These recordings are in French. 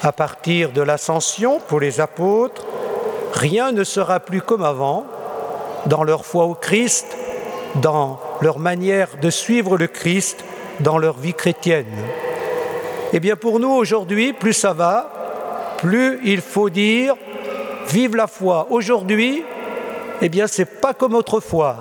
À partir de l'ascension, pour les apôtres, rien ne sera plus comme avant dans leur foi au Christ, dans leur manière de suivre le Christ, dans leur vie chrétienne. Eh bien pour nous aujourd'hui, plus ça va, plus il faut dire « vive la foi ». Aujourd'hui, eh bien c'est pas comme autrefois.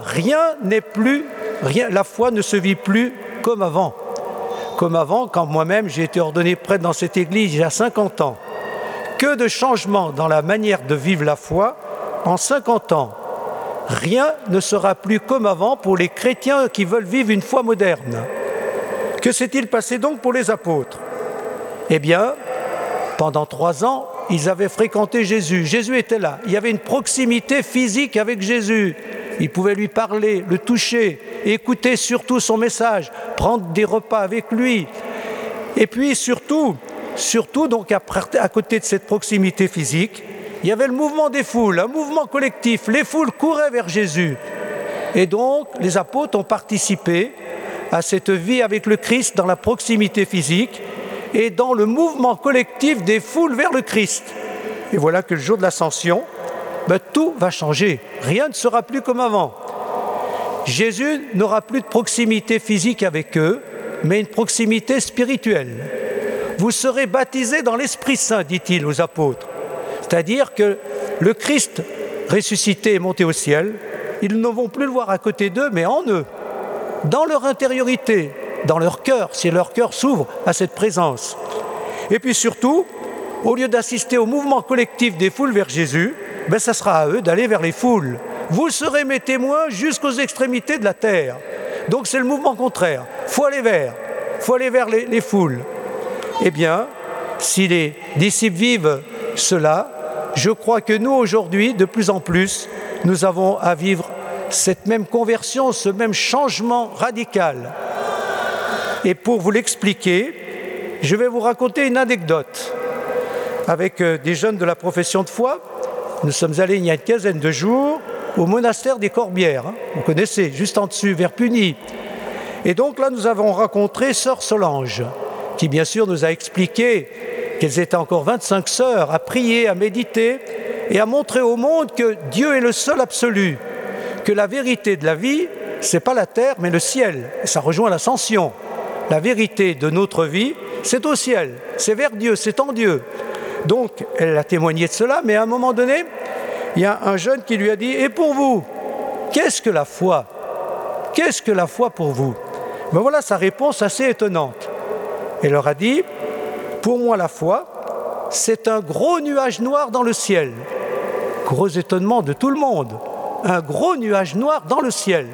La foi ne se vit plus comme avant. Comme avant, quand moi-même j'ai été ordonné prêtre dans cette église il y a 50 ans. Que de changements dans la manière de vivre la foi en 50 ans. Rien ne sera plus comme avant pour les chrétiens qui veulent vivre une foi moderne. Que s'est-il passé donc pour les apôtres ? Eh bien, pendant 3 ans, ils avaient fréquenté Jésus. Jésus était là. Il y avait une proximité physique avec Jésus. Ils pouvaient lui parler, le toucher, écouter surtout son message, prendre des repas avec lui. Et puis surtout donc à côté de cette proximité physique, il y avait le mouvement des foules, un mouvement collectif. Les foules couraient vers Jésus. Et donc, les apôtres ont participé à cette vie avec le Christ dans la proximité physique et dans le mouvement collectif des foules vers le Christ. Et voilà que le jour de l'ascension, tout va changer. Rien ne sera plus comme avant. Jésus n'aura plus de proximité physique avec eux, mais une proximité spirituelle. Vous serez baptisés dans l'Esprit Saint, dit-il aux apôtres. C'est-à-dire que le Christ ressuscité et monté au ciel, ils ne vont plus le voir à côté d'eux, mais en eux, dans leur intériorité, dans leur cœur, si leur cœur s'ouvre à cette présence. Et puis surtout, au lieu d'assister au mouvement collectif des foules vers Jésus, ça sera à eux d'aller vers les foules. Vous serez mes témoins jusqu'aux extrémités de la terre. Donc c'est le mouvement contraire. Il faut aller vers les foules. Eh bien, si les disciples vivent cela, je crois que nous aujourd'hui, de plus en plus, nous avons à vivre cette même conversion, ce même changement radical. Et pour vous l'expliquer, je vais vous raconter une anecdote. Avec des jeunes de la profession de foi, nous sommes allés il y a une quinzaine de jours au monastère des Corbières. Vous connaissez, juste en dessus, vers Puny. Et donc là, nous avons rencontré sœur Solange, qui bien sûr nous a expliqué qu'elles étaient encore 25 sœurs à prier, à méditer et à montrer au monde que Dieu est le seul absolu, que la vérité de la vie, c'est pas la terre, mais le ciel. Et ça rejoint l'ascension. La vérité de notre vie, c'est au ciel, c'est vers Dieu, c'est en Dieu. Donc, elle a témoigné de cela, mais à un moment donné, il y a un jeune qui lui a dit « Et pour vous, qu'est-ce que la foi ? Qu'est-ce que la foi pour vous ?» Voilà sa réponse assez étonnante. Elle leur a dit « Pour moi, la foi, c'est un gros nuage noir dans le ciel. » Gros étonnement de tout le monde. Un gros nuage noir dans le ciel.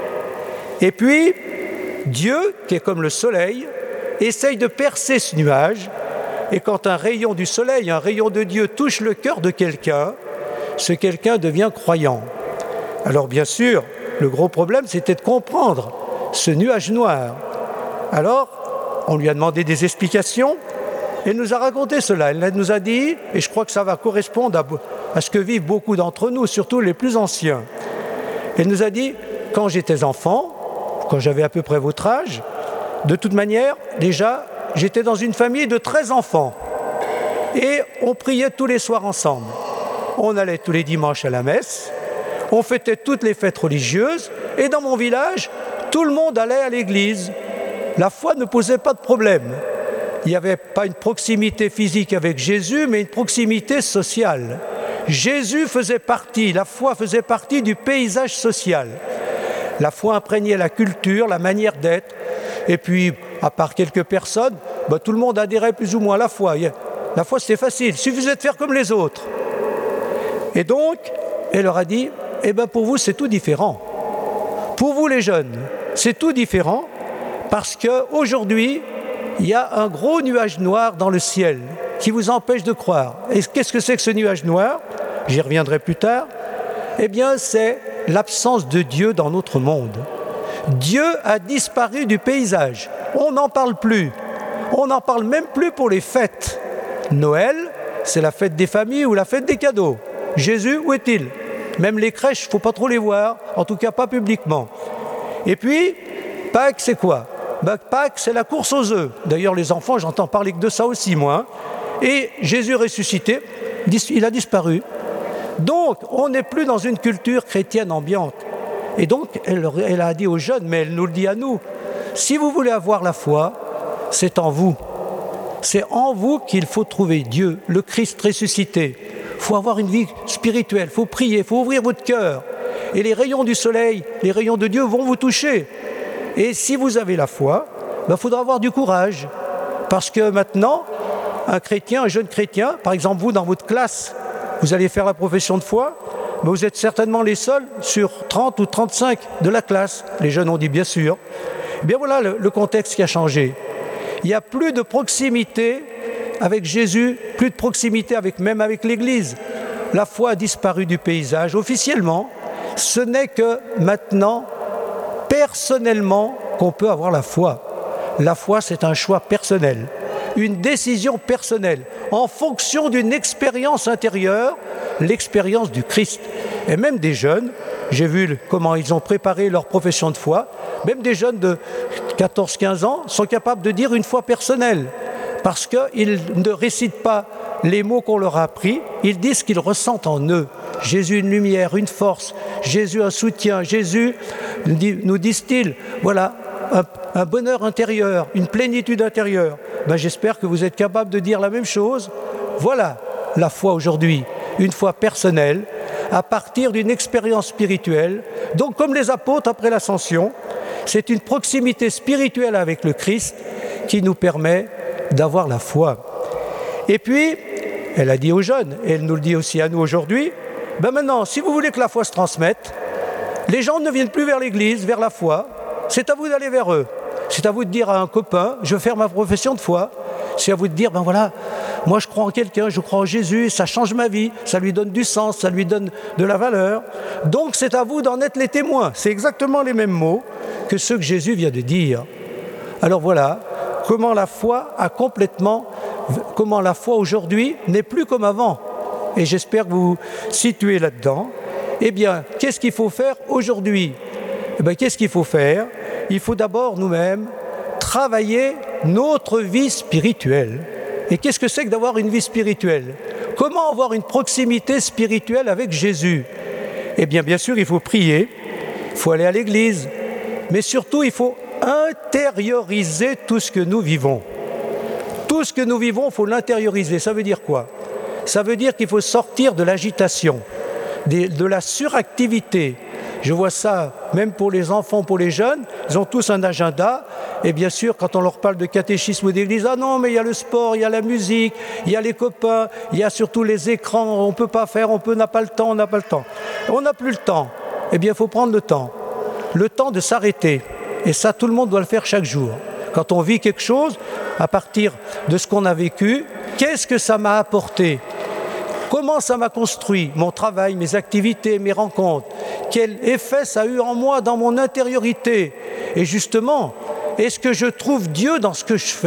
Et puis, Dieu, qui est comme le soleil, essaye de percer ce nuage. Et quand un rayon du soleil, un rayon de Dieu touche le cœur de quelqu'un, ce quelqu'un devient croyant. Alors bien sûr, le gros problème, c'était de comprendre ce nuage noir. Alors, on lui a demandé des explications. Elle nous a raconté cela. Elle nous a dit, et je crois que ça va correspondre à ce que vivent beaucoup d'entre nous, surtout les plus anciens. Elle nous a dit, quand j'étais enfant, quand j'avais à peu près votre âge, de toute manière, déjà, j'étais dans une famille de 13 enfants. Et on priait tous les soirs ensemble. On allait tous les dimanches à la messe. On fêtait toutes les fêtes religieuses. Et dans mon village, tout le monde allait à l'église. La foi ne posait pas de problème. Il n'y avait pas une proximité physique avec Jésus, mais une proximité sociale. Jésus faisait partie, la foi faisait partie du paysage social. La foi imprégnait la culture, la manière d'être. Et puis, à part quelques personnes, tout le monde adhérait plus ou moins à la foi. La foi, c'était facile, il suffisait de faire comme les autres. Et donc, elle leur a dit, pour vous, c'est tout différent. Pour vous, les jeunes, c'est tout différent parce qu'aujourd'hui, il y a un gros nuage noir dans le ciel qui vous empêche de croire. Et qu'est-ce que c'est que ce nuage noir ? J'y reviendrai plus tard. C'est l'absence de Dieu dans notre monde. Dieu a disparu du paysage. On n'en parle plus. On n'en parle même plus pour les fêtes. Noël, c'est la fête des familles ou la fête des cadeaux. Jésus, où est-il ? Même les crèches, il ne faut pas trop les voir, en tout cas pas publiquement. Et puis, Pâques, c'est quoi ? Pâques, c'est la course aux œufs. D'ailleurs, les enfants, j'entends parler que de ça aussi, moi. Et Jésus ressuscité, il a disparu. Donc, on n'est plus dans une culture chrétienne ambiante. Et donc, elle a dit aux jeunes, mais elle nous le dit à nous, si vous voulez avoir la foi, c'est en vous. C'est en vous qu'il faut trouver Dieu, le Christ ressuscité. Il faut avoir une vie spirituelle, il faut prier, il faut ouvrir votre cœur. Et les rayons du soleil, les rayons de Dieu vont vous toucher. Et si vous avez la foi, il faudra avoir du courage. Parce que maintenant, un chrétien, un jeune chrétien, par exemple vous dans votre classe, vous allez faire la profession de foi, mais vous êtes certainement les seuls sur 30 ou 35 de la classe. Les jeunes ont dit bien sûr. Eh bien voilà le contexte qui a changé. Il n'y a plus de proximité avec Jésus, plus de proximité même avec l'Église. La foi a disparu du paysage officiellement. Ce n'est que maintenant, personnellement, qu'on peut avoir la foi. La foi, c'est un choix personnel, une décision personnelle, en fonction d'une expérience intérieure, l'expérience du Christ. Et même des jeunes, j'ai vu comment ils ont préparé leur profession de foi, même des jeunes de 14-15 ans sont capables de dire une foi personnelle, parce qu'ils ne récitent pas les mots qu'on leur a appris, ils disent ce qu'ils ressentent en eux. Jésus une lumière, une force, Jésus un soutien, Jésus, nous disent-ils, voilà, un bonheur intérieur, une plénitude intérieure. J'espère que vous êtes capables de dire la même chose. Voilà la foi aujourd'hui, une foi personnelle, à partir d'une expérience spirituelle. Donc comme les apôtres après l'ascension, c'est une proximité spirituelle avec le Christ qui nous permet d'avoir la foi. Et puis, elle a dit aux jeunes, et elle nous le dit aussi à nous aujourd'hui, maintenant, si vous voulez que la foi se transmette, les gens ne viennent plus vers l'Église, vers la foi, c'est à vous d'aller vers eux. C'est à vous de dire à un copain, je veux faire ma profession de foi. C'est à vous de dire, voilà, moi je crois en quelqu'un, je crois en Jésus, ça change ma vie, ça lui donne du sens, ça lui donne de la valeur. Donc c'est à vous d'en être les témoins. C'est exactement les mêmes mots que ceux que Jésus vient de dire. Alors voilà, comment la foi aujourd'hui n'est plus comme avant. Et j'espère que vous vous situez là-dedans. Eh bien, qu'est-ce qu'il faut faire aujourd'hui ? Qu'est-ce qu'il faut faire ? Il faut d'abord nous-mêmes travailler notre vie spirituelle. Et qu'est-ce que c'est que d'avoir une vie spirituelle ? Comment avoir une proximité spirituelle avec Jésus ? Eh bien sûr, il faut prier, il faut aller à l'église, mais surtout, il faut intérioriser tout ce que nous vivons. Tout ce que nous vivons, il faut l'intérioriser. Ça veut dire quoi ? Ça veut dire qu'il faut sortir de l'agitation, de la suractivité. Je vois ça même pour les enfants, pour les jeunes, ils ont tous un agenda. Et bien sûr, quand on leur parle de catéchisme ou d'église, ah non, mais il y a le sport, il y a la musique, il y a les copains, il y a surtout les écrans, on ne peut pas faire, on n'a pas le temps, on n'a pas le temps. On n'a plus le temps. Eh bien, il faut prendre le temps de s'arrêter. Et ça, tout le monde doit le faire chaque jour. Quand on vit quelque chose, à partir de ce qu'on a vécu, qu'est-ce que ça m'a apporté ? Comment ça m'a construit, mon travail, mes activités, mes rencontres ? Quel effet ça a eu en moi, dans mon intériorité ? Et justement, est-ce que je trouve Dieu dans ce que je fais ?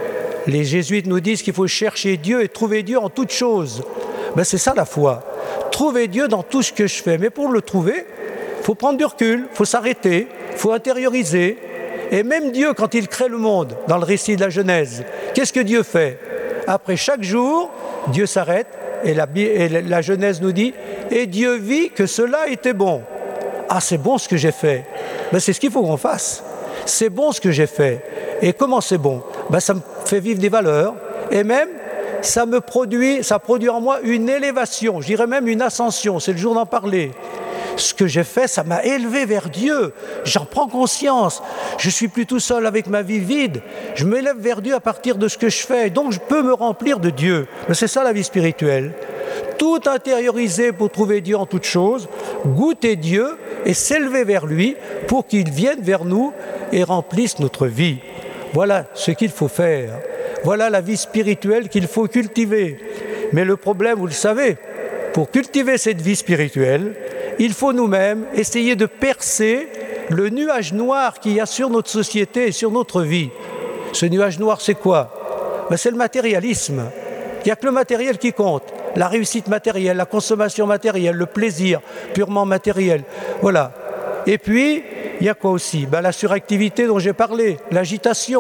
Les jésuites nous disent qu'il faut chercher Dieu et trouver Dieu en toutes choses. C'est ça la foi. Trouver Dieu dans tout ce que je fais. Mais pour le trouver, il faut prendre du recul, il faut s'arrêter, il faut intérioriser. Et même Dieu, quand il crée le monde, dans le récit de la Genèse, qu'est-ce que Dieu fait ? Après chaque jour, Dieu s'arrête. Et la Genèse nous dit « Et Dieu vit que cela était bon ». Ah, c'est bon ce que j'ai fait. C'est ce qu'il faut qu'on fasse. C'est bon ce que j'ai fait. Et comment c'est bon ? Ça me fait vivre des valeurs. Et même, ça produit en moi une élévation, je dirais même une ascension. C'est le jour d'en parler. Ce que j'ai fait, ça m'a élevé vers Dieu. J'en prends conscience. Je suis plus tout seul avec ma vie vide. Je m'élève vers Dieu à partir de ce que je fais. Donc, je peux me remplir de Dieu. C'est ça la vie spirituelle. Tout intérioriser pour trouver Dieu en toutes choses, goûter Dieu et s'élever vers lui pour qu'il vienne vers nous et remplisse notre vie. Voilà ce qu'il faut faire. Voilà la vie spirituelle qu'il faut cultiver. Mais le problème, vous le savez, pour cultiver cette vie spirituelle, il faut nous-mêmes essayer de percer le nuage noir qu'il y a sur notre société et sur notre vie. Ce nuage noir, c'est quoi ? C'est le matérialisme. Il n'y a que le matériel qui compte. La réussite matérielle, la consommation matérielle, le plaisir purement matériel. Voilà. Et puis, il y a quoi aussi ? La suractivité dont j'ai parlé, l'agitation.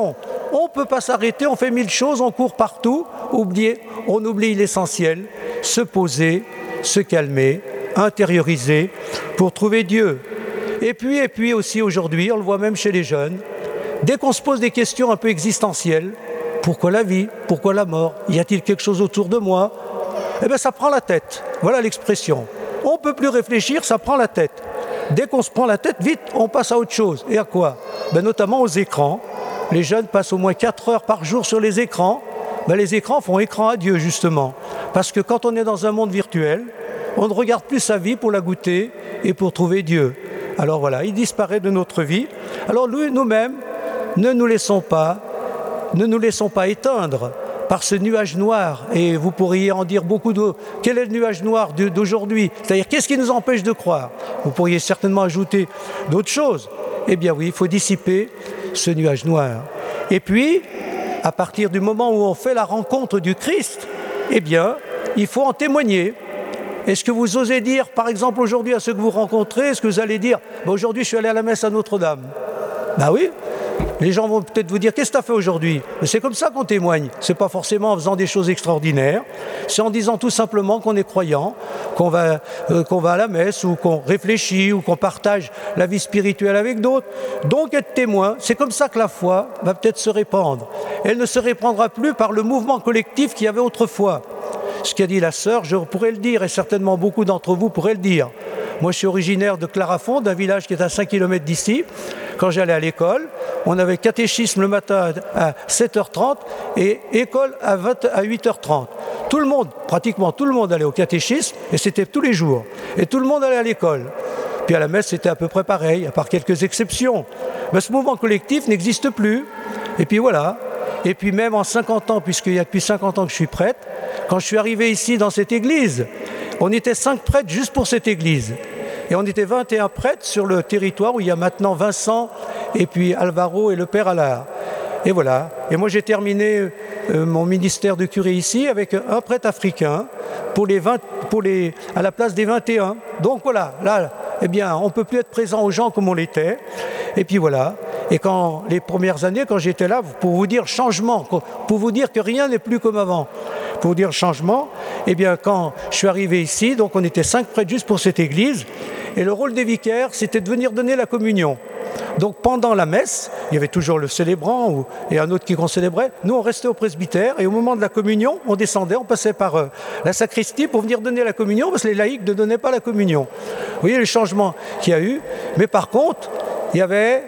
On ne peut pas s'arrêter, on fait mille choses, on court partout, on oublie l'essentiel, se poser, se calmer, intérioriser pour trouver Dieu. Et puis aussi aujourd'hui, on le voit même chez les jeunes, dès qu'on se pose des questions un peu existentielles, pourquoi la vie? Pourquoi la mort? Y a-t-il quelque chose autour de moi? Eh bien ça prend la tête, voilà l'expression. On ne peut plus réfléchir, ça prend la tête. Dès qu'on se prend la tête, vite, on passe à autre chose. Et à quoi? Notamment aux écrans. Les jeunes passent au moins 4 heures par jour sur les écrans. Les écrans font écran à Dieu, justement. Parce que quand on est dans un monde virtuel, on ne regarde plus sa vie pour la goûter et pour trouver Dieu. Alors voilà, il disparaît de notre vie. Alors nous-mêmes, ne nous laissons pas éteindre par ce nuage noir. Et vous pourriez en dire beaucoup de... Quel est le nuage noir d'aujourd'hui? C'est-à-dire, qu'est-ce qui nous empêche de croire? Vous pourriez certainement ajouter d'autres choses. Eh bien oui, il faut dissiper ce nuage noir. Et puis, à partir du moment où on fait la rencontre du Christ, eh bien, il faut en témoigner. Est-ce que vous osez dire, par exemple, aujourd'hui à ceux que vous rencontrez, est-ce que vous allez dire, aujourd'hui je suis allé à la messe à Notre-Dame? Oui. Les gens vont peut-être vous dire, qu'est-ce que tu as fait aujourd'hui? Mais c'est comme ça qu'on témoigne. Ce n'est pas forcément en faisant des choses extraordinaires. C'est en disant tout simplement qu'on est croyant, qu'on va à la messe, ou qu'on réfléchit, ou qu'on partage la vie spirituelle avec d'autres. Donc être témoin, c'est comme ça que la foi va peut-être se répandre. Elle ne se répandra plus par le mouvement collectif qu'il y avait autrefois. Ce qu'a dit la sœur, je pourrais le dire, et certainement beaucoup d'entre vous pourraient le dire. Moi, je suis originaire de Clarafond, d'un village qui est à 5 km d'ici. Quand j'allais à l'école, on avait catéchisme le matin à 7h30 et école à 8h30. Tout le monde, pratiquement tout le monde allait au catéchisme, et c'était tous les jours. Et tout le monde allait à l'école. Puis à la messe, c'était à peu près pareil, à part quelques exceptions. Mais ce mouvement collectif n'existe plus. Et puis voilà. Et puis même en 50 ans, puisqu'il y a depuis 50 ans que je suis prêtre, quand je suis arrivé ici dans cette église, on était 5 prêtres juste pour cette église. Et on était 21 prêtres sur le territoire où il y a maintenant Vincent et puis Alvaro et le père Allard. Et voilà. Et moi j'ai terminé mon ministère de curé ici avec un prêtre africain à la place des 21. Donc voilà, là, eh bien, on ne peut plus être présent aux gens comme on l'était. Et puis voilà. Et quand les premières années, quand j'étais là, pour vous dire changement, pour vous dire que rien n'est plus comme avant, pour vous dire changement, eh bien, quand je suis arrivé ici, donc on était 5 prêtres juste pour cette église, et le rôle des vicaires, c'était de venir donner la communion. Donc pendant la messe, il y avait toujours le célébrant et un autre qui concélébrait. Nous, on restait au presbytère, et au moment de la communion, on descendait, on passait par la sacristie pour venir donner la communion, parce que les laïcs ne donnaient pas la communion. Vous voyez le changement qu'il y a eu. Mais par contre, il y avait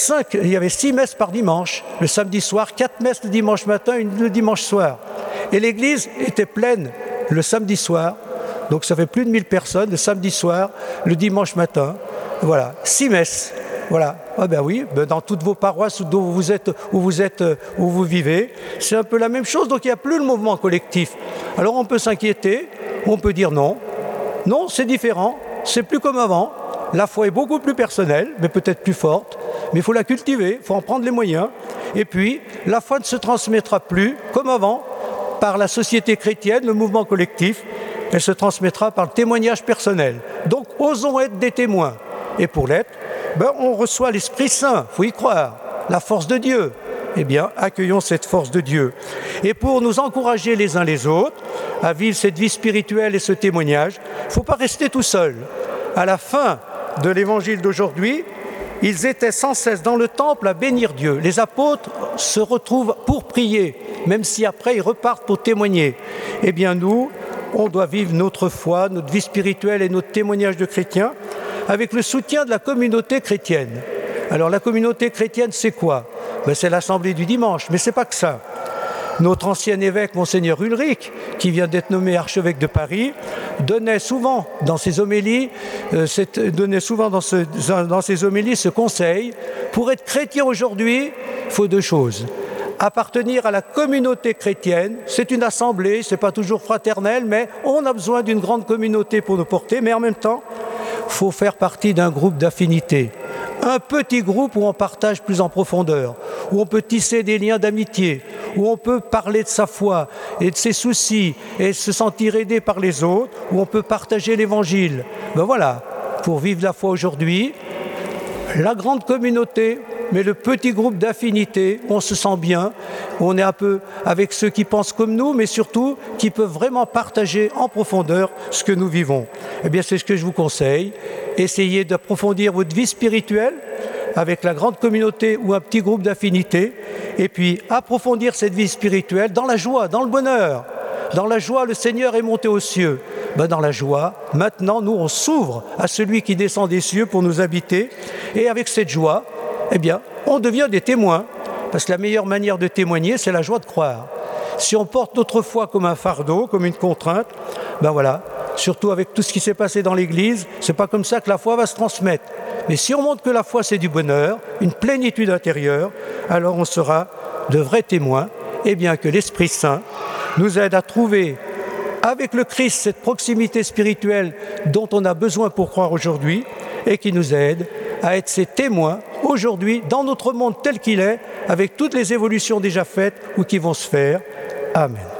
6 messes par dimanche, le samedi soir, 4 messes le dimanche matin, une le dimanche soir. Et l'église était pleine le samedi soir, donc ça fait plus de 1000 personnes le samedi soir, le dimanche matin. Voilà, 6 messes. Voilà. Ah ben oui, dans toutes vos paroisses où vous vivez, c'est un peu la même chose. Donc il n'y a plus le mouvement collectif. Alors on peut s'inquiéter, on peut dire non. Non, c'est différent, c'est plus comme avant. La foi est beaucoup plus personnelle, mais peut-être plus forte. Mais il faut la cultiver, il faut en prendre les moyens. Et puis, la foi ne se transmettra plus, comme avant, par la société chrétienne, le mouvement collectif. Elle se transmettra par le témoignage personnel. Donc, osons être des témoins. Et pour l'être, on reçoit l'Esprit Saint, il faut y croire, la force de Dieu. Eh bien, accueillons cette force de Dieu. Et pour nous encourager les uns les autres à vivre cette vie spirituelle et ce témoignage, il ne faut pas rester tout seul. À la fin de l'évangile d'aujourd'hui, ils étaient sans cesse dans le temple à bénir Dieu. Les apôtres se retrouvent pour prier, même si après ils repartent pour témoigner. Eh bien nous, on doit vivre notre foi, notre vie spirituelle et notre témoignage de chrétiens avec le soutien de la communauté chrétienne. Alors la communauté chrétienne, c'est quoi? C'est l'assemblée du dimanche, mais c'est pas que ça. Notre ancien évêque, Monseigneur Ulrich, qui vient d'être nommé archevêque de Paris, donnait souvent dans ses homélies ce conseil. Pour être chrétien aujourd'hui, il faut 2 choses. Appartenir à la communauté chrétienne, c'est une assemblée, c'est pas toujours fraternel, mais on a besoin d'une grande communauté pour nous porter, mais en même temps, il faut faire partie d'un groupe d'affinité. Un petit groupe où on partage plus en profondeur, où on peut tisser des liens d'amitié, où on peut parler de sa foi et de ses soucis et se sentir aidé par les autres, où on peut partager l'évangile. Voilà, pour vivre la foi aujourd'hui, la grande communauté, mais le petit groupe d'affinité où on se sent bien, où on est un peu avec ceux qui pensent comme nous, mais surtout qui peuvent vraiment partager en profondeur ce que nous vivons. Eh bien, c'est ce que je vous conseille. Essayez d'approfondir votre vie spirituelle avec la grande communauté ou un petit groupe d'affinité, et puis approfondir cette vie spirituelle dans la joie, dans le bonheur. Dans la joie, le Seigneur est monté aux cieux. Dans la joie, maintenant, nous, on s'ouvre à celui qui descend des cieux pour nous habiter. Et avec cette joie, eh bien, on devient des témoins. Parce que la meilleure manière de témoigner, c'est la joie de croire. Si on porte notre foi comme un fardeau, comme une contrainte, voilà, surtout avec tout ce qui s'est passé dans l'Église, c'est pas comme ça que la foi va se transmettre. Mais si on montre que la foi, c'est du bonheur, une plénitude intérieure, alors on sera de vrais témoins, et bien que l'Esprit Saint nous aide à trouver avec le Christ cette proximité spirituelle dont on a besoin pour croire aujourd'hui, et qui nous aide à être ses témoins aujourd'hui dans notre monde tel qu'il est, avec toutes les évolutions déjà faites ou qui vont se faire. Amen.